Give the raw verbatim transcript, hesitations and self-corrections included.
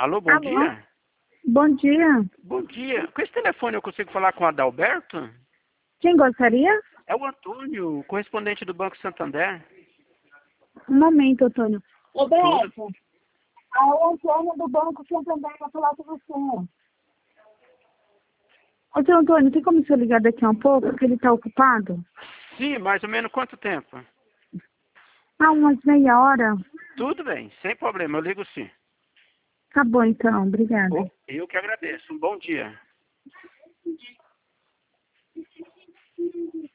Alô, bom Alô? dia? Bom dia. Bom dia. Com esse telefone eu consigo falar com o Adalberto? Quem gostaria? É o Antônio, correspondente do Banco Santander. Um momento, Antônio. Tudo. Roberto, é o Antônio do Banco Santander para falar com você. Ô, seu Antônio, tem como você ligar daqui a um pouco, porque ele está ocupado? Sim, mais ou menos quanto tempo? Ah, umas meia hora? Tudo bem, sem problema, eu ligo sim. Tá bom, então. Obrigada. Oh, eu que agradeço. Um bom dia.